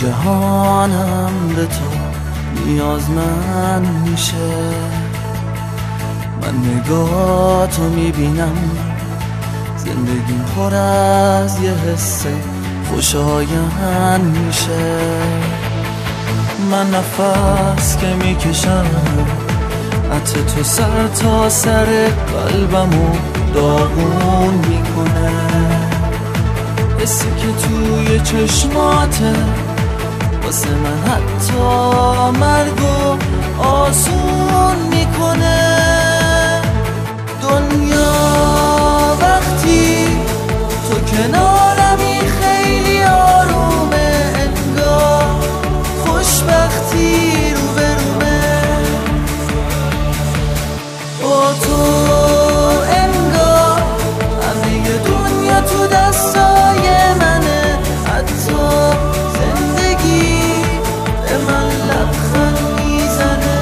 جهانم به تو نیازمند میشه. من نگاهتو میبینم، زندگیم پر از یه حس خوشایند میشه. من نفس که میکشم عطر تو سر تا سر قلبمو داغون میکنه. حسی که توی چشماته واسه من حتی مرگو آسون میکنه. دنیا وقتی تو کنارمی خیلی آرومه، انگار خوشبختی رو برومه. با تو انگار همه دنیا تو دستای منه، حتی زندگی به من لبخند میزنه.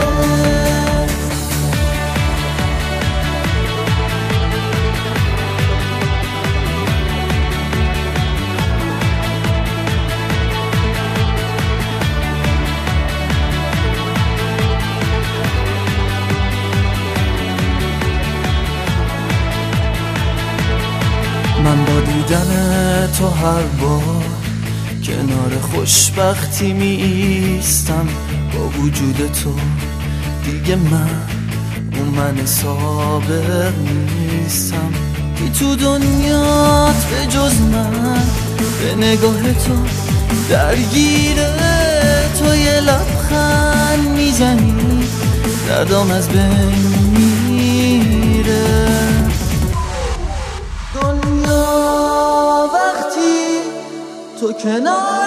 من با دیدن تو هر بار کنار خوشبختی می ایستم. با وجود تو دیگه من سابق نیستم. بی تو دنیات به جز من به نگاه تو درگیره. تو یه لبخند میزنی دردام از بین میره. دنیا وقتی تو کنار